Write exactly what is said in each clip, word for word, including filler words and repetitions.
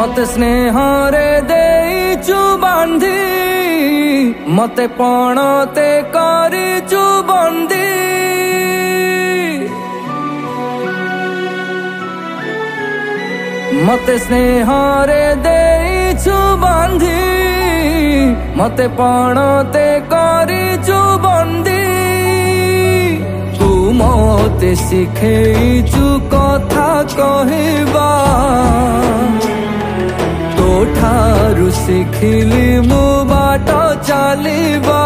मते स्नेह रे देइचु बांधी मते पणते करिचु बंदी मते स्नेह रे देइचु बांधी मते पणते करिचु बंदी तू मते शिखेइचु कथा कहिबा तो ठारू शिखिली मु बाट चलिबा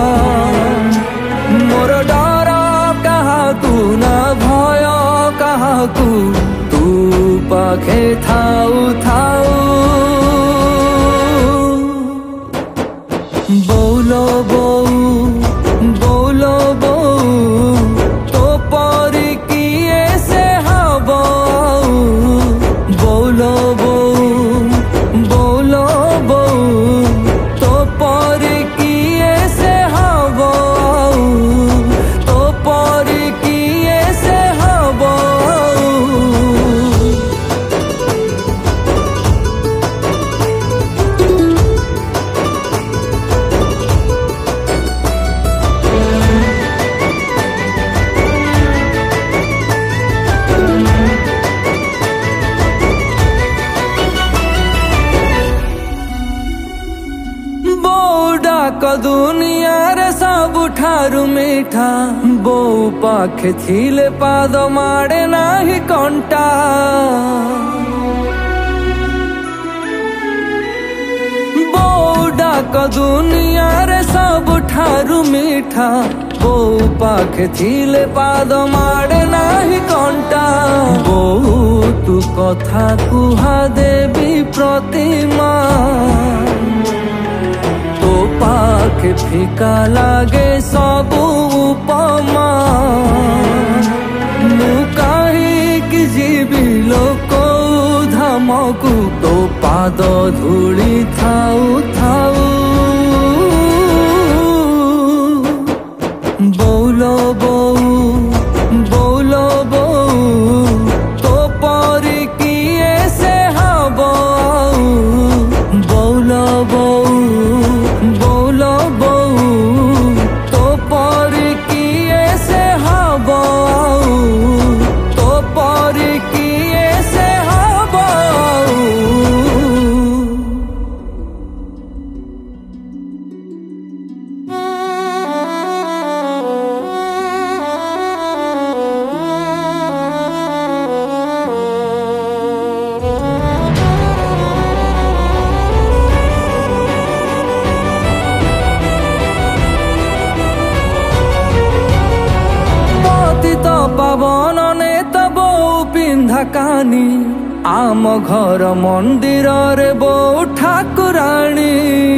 मोर डर काहाकू ना भय काहाकू तू पाखे थाऊ थाऊ बोलो बऊ बोलो बऊ तो परी किए से हबो बोलो बऊ बोलो बऊ तो परी किए से हबो तो परी किए से हबो का दुनिया रे सब ठारू मीठा बो पाखे थिले पाद माड़े नाही कंटा बोडा का दुनिया रे सब ठारू मीठा बो पाखे थिले पाद माड़े नाही कंटा बो तू कथा कुहा देवी प्रतिमा पाखे फिका लागे सबू उपमा मु कहीं कि जीवी लोक धामकू तो पाद धूली थाऊ थाऊ बोलो बऊ बोलो बऊ तो परी किए से हबो बोलो बऊ बोलो बऊ तो परी किए से हबो तो परी किए से हबो पवन ने तबो पिंधा कानी आम घर मंदिर रे बो ठाकुराणी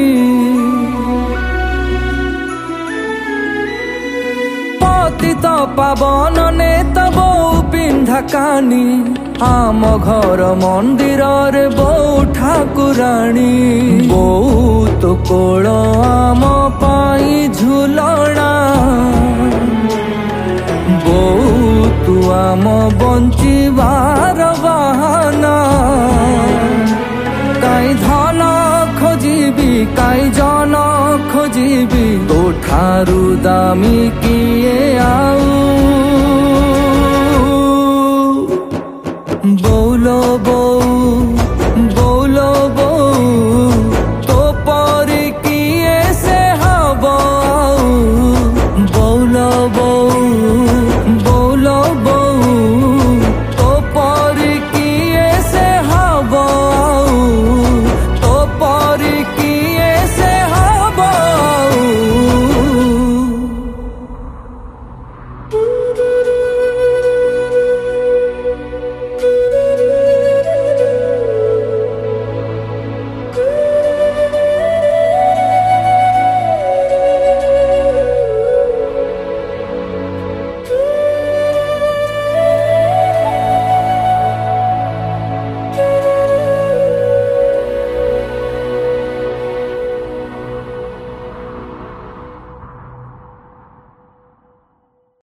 पतित पावन ने तबो पिंधा कानी आम घर मंदिर रे बो ठाकुराणी बहुत कोल आम पाई झुलना तू आम बंचिबार बहाना काई धन खोजिबी काई जन खोजिबी तो ठारू दामी किए आऊ।